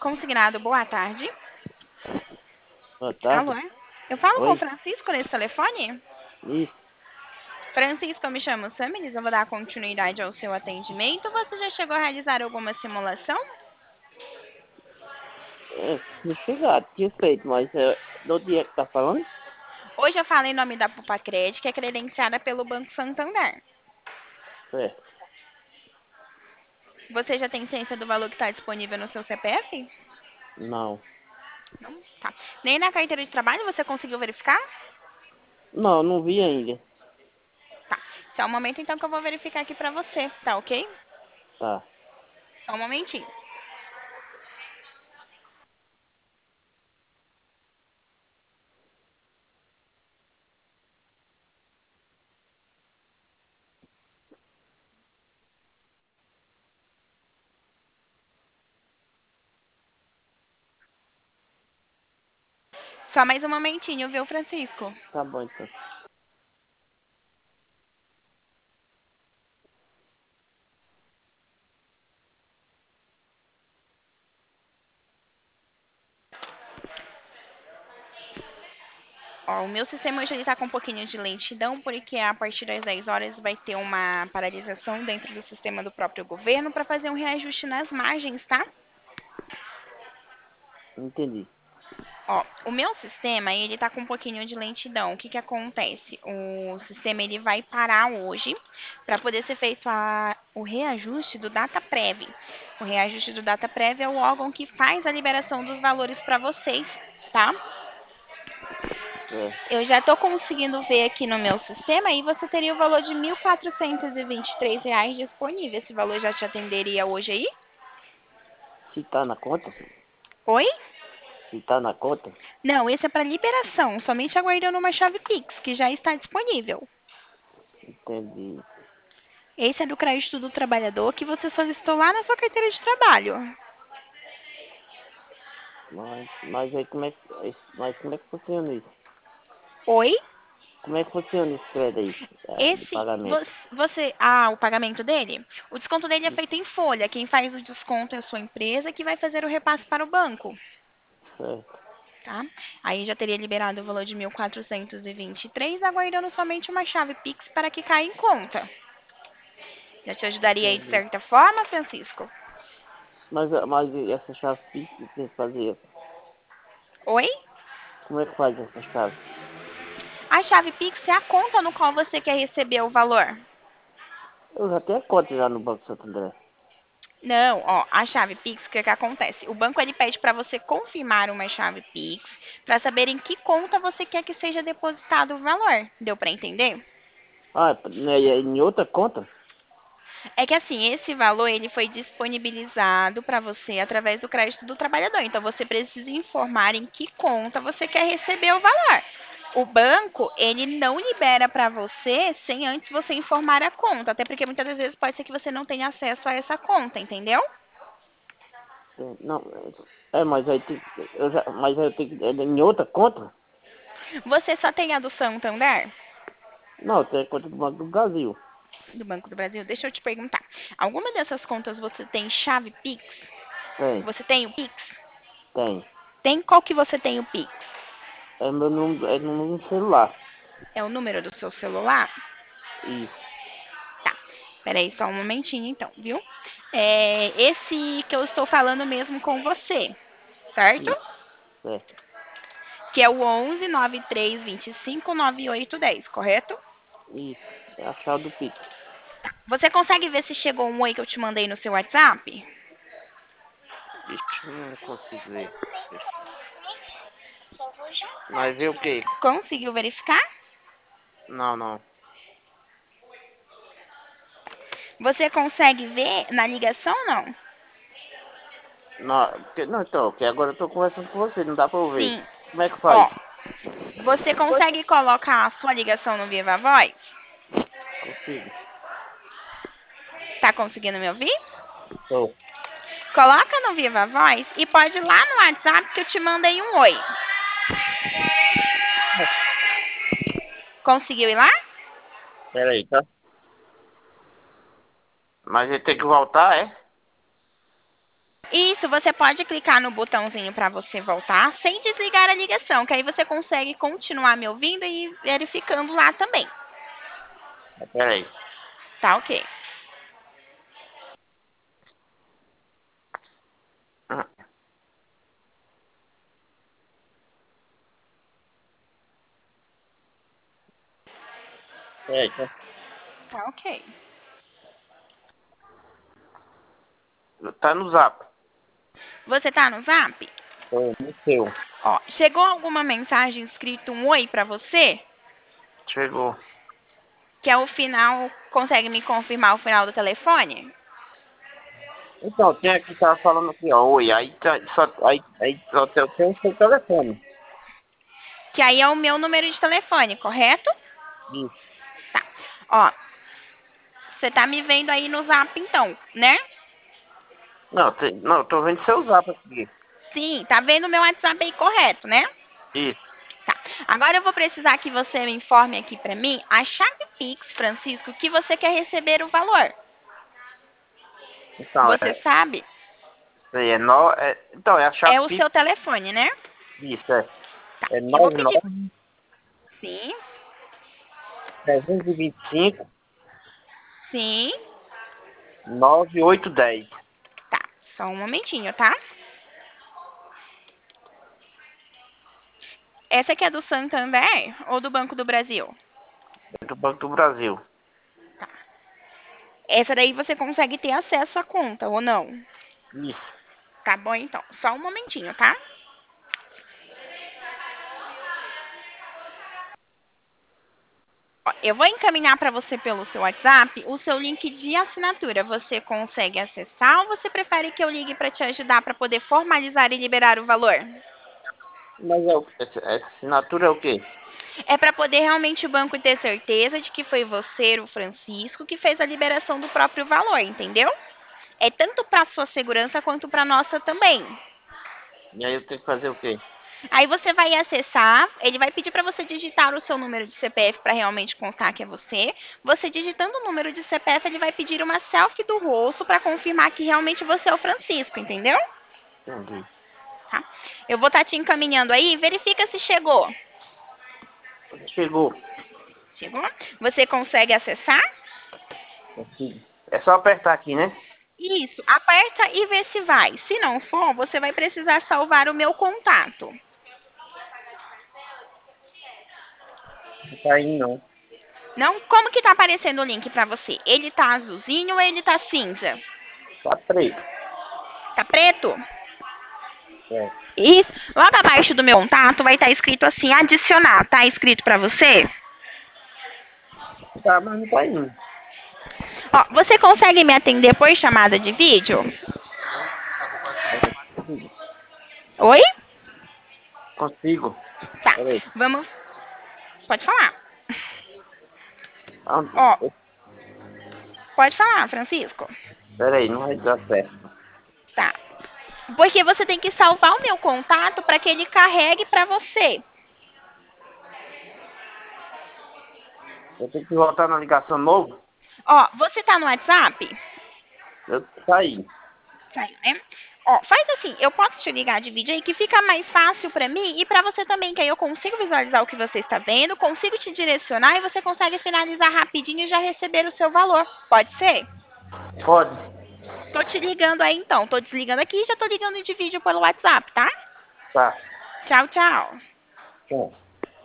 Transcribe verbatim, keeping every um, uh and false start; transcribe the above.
Consignado, boa tarde. Boa Alô? tarde. Eu falo com o Oi? Francisco nesse telefone? Isso. Francisco, eu me chamo Samilis, eu vou dar continuidade ao seu atendimento. Você já chegou a realizar alguma simulação? É, tinha chegado, tinha feito, mas é, do dia que tá falando? Hoje eu falo em nome da Pupacred, que é credenciada pelo Banco Santander. Certo. Você já tem ciência do valor que está disponível no seu C P F? Não. Não? Tá. Nem na carteira de trabalho você conseguiu verificar? Não, não vi ainda. Tá. Só um momento então que eu vou verificar aqui pra você, tá ok? Tá. Só um momentinho. Só mais um momentinho, viu, Francisco? Tá bom então. Ó, o meu sistema hoje ele tá com um pouquinho de lentidão, porque a partir das dez horas vai ter uma paralisação dentro do sistema do próprio governo para fazer um reajuste nas margens, tá? Entendi. Ó, o meu sistema, ele tá com um pouquinho de lentidão. O que que acontece? O sistema ele vai parar hoje para poder ser feito a- o reajuste do DataPrev. O reajuste do DataPrev é o órgão que faz a liberação dos valores para vocês, tá? Certo. Eu já estou conseguindo ver aqui no meu sistema e você teria o valor de mil quatrocentos e vinte e três reais disponível. Esse valor já te atenderia hoje aí? Se tá na conta? Oi? Se tá na conta? Não, esse é para liberação, somente aguardando uma chave Pix, que já está disponível. Entendi. Esse é do crédito do trabalhador que você solicitou lá na sua carteira de trabalho. Mas, mas aí como é que. esse- Mas como é que funciona isso? Oi? Como é que funciona esse crédito aí? ah, De Esse, pagamento? vo- você, ah, o pagamento dele? O desconto dele é Isso. feito em folha. Quem faz o desconto é a sua empresa que vai fazer o repasse para o banco. Certo. Tá? Aí já teria liberado o valor de mil quatrocentos e vinte e três, aguardando somente uma chave Pix para que caia em conta. Já te ajudaria aí de Entendi. certa forma, Francisco? Mas, ah, mas e essa chave Pix que tem que fazer? Oi? Como é que faz essa chave? A chave Pix é a conta no qual você quer receber o valor. Eu já tenho a conta já no Banco Santander. Não, ó, a chave Pix, o que que acontece? O banco ele pede para você confirmar uma chave Pix para saber em que conta você quer que seja depositado o valor. Deu para entender? Ah, né, e é em outra conta? É que assim, esse valor ele foi disponibilizado para você através do crédito do trabalhador. Então você precisa informar em que conta você quer receber o valor. O banco, ele não libera para você sem antes você informar a conta, até porque muitas das vezes pode ser que você não tenha acesso a essa conta, entendeu? É, não, é, é, mas aí tem, eu já, mas aí eu tenho que, é em outra conta? Você só tem a do Santander? Não, tem a conta do Banco do Brasil. Do Banco do Brasil? Deixa eu te perguntar. Alguma dessas contas você tem chave Pix? Tem, Você tem o Pix? tem. Tem qual que você tem o Pix? É meu número, é no número celular. É o número do seu celular? Isso, Tá. Peraí, só um momentinho então, viu? É esse que eu estou falando mesmo com você, certo? isso, certo. Que é o onze nove três vinte e cinco nove oito dez, correto? Isso, é a chave do Pix. Você consegue ver se chegou um oi que eu te mandei no seu WhatsApp? Ixi, não consigo ver. Mas ver o quê? Conseguiu verificar? Não, não. Você consegue ver na ligação ou não? Não, porque, não, então, que agora eu tô conversando com você, não dá pra eu ver. Sim. Como é que faz? Ó, você consegue colocar a sua ligação no Viva Voz? Consigo. Tá conseguindo me ouvir? Tô. Coloca no Viva Voz e pode ir lá no WhatsApp que eu te mandei um oi. Conseguiu ir lá? Pera aí, tá? Mas ele tem que voltar, é? Isso, você pode clicar no botãozinho para você voltar sem desligar a ligação, que aí você consegue continuar me ouvindo e verificando lá também. Peraí. Tá ok. Ah, peraí, tá. Tá ok. Tá no zap. Você tá no Zap? Tô no seu. Ó, chegou alguma mensagem escrito um oi para você? Chegou. Que é o final, consegue me confirmar o final do telefone? Então, tem aqui, tava falando aqui, ó. Oi, aí, tá, só, aí, aí só tem, tem o seu telefone. Que aí é o meu número de telefone, correto? Isso. Tá. Ó, você tá me vendo aí no Zap então, né? Não, tem, não, tô vendo seu zap aqui. Sim, tá vendo o meu WhatsApp aí correto, né? Isso. Tá. Agora eu vou precisar que você me informe aqui pra mim a chave Pix, Francisco, que você quer receber o valor. Então, Você é, sabe? sei, é, no, é, então, é a É chave o Pix. seu telefone, né? Isso, é. Tá. É Eu vou nove pedir. nove Sim, trezentos e vinte e cinco sim. nove oito dez. Tá. Só um momentinho, tá? Essa aqui é do Santander ou do Banco do Brasil? É do Banco do Brasil. Essa daí você consegue ter acesso à conta ou não? Isso. Tá bom, então. Só um momentinho, tá? Ó, eu vou encaminhar para você pelo seu WhatsApp o seu link de assinatura. Você consegue acessar ou você prefere que eu ligue para te ajudar para poder formalizar e liberar o valor? Mas é, o- essa, essa assinatura é o quê? É para poder realmente o banco ter certeza de que foi você, o Francisco, que fez a liberação do próprio valor, entendeu? É tanto para sua segurança quanto para nossa também. E aí eu tenho que fazer o quê? Aí você vai acessar, ele vai pedir para você digitar o seu número de C P F para realmente constar que é você. Você digitando o número de C P F, ele vai pedir uma selfie do rosto para confirmar que realmente você é o Francisco, entendeu? Entendi. Tá? Eu vou estar te encaminhando aí, verifica se chegou. Chegou. Chegou? Você consegue acessar? Consigo. É só apertar aqui, né? Isso, aperta e vê se vai. Se não for, você vai precisar salvar o meu contato. Não tá aí não. Não, como que tá aparecendo o link para você? Ele tá azulzinho ou ele tá cinza? Tá preto. Tá preto? É. E logo abaixo do meu contato vai estar escrito assim, adicionar. Tá escrito para você? Tá, mas não tá indo. Ó, você consegue me atender por chamada de vídeo? Consigo. Oi? Consigo. Tá. Peraí. Vamos. Pode falar. Ah, Ó, pode falar, Francisco. peraí, não vai dar certo. Tá. Porque você tem que salvar o meu contato para que ele carregue para você. Eu tenho que voltar na ligação novo? Ó, você tá no WhatsApp? Eu saí. Saiu, né? Ó, faz assim, eu posso te ligar de vídeo aí que fica mais fácil pra mim e pra você também, que aí eu consigo visualizar o que você está vendo, consigo te direcionar e você consegue finalizar rapidinho e já receber o seu valor. Pode ser? Pode. Tô te ligando aí então. Tô desligando aqui e já tô ligando de vídeo pelo WhatsApp, tá? Tá. Tchau, tchau. Tchau.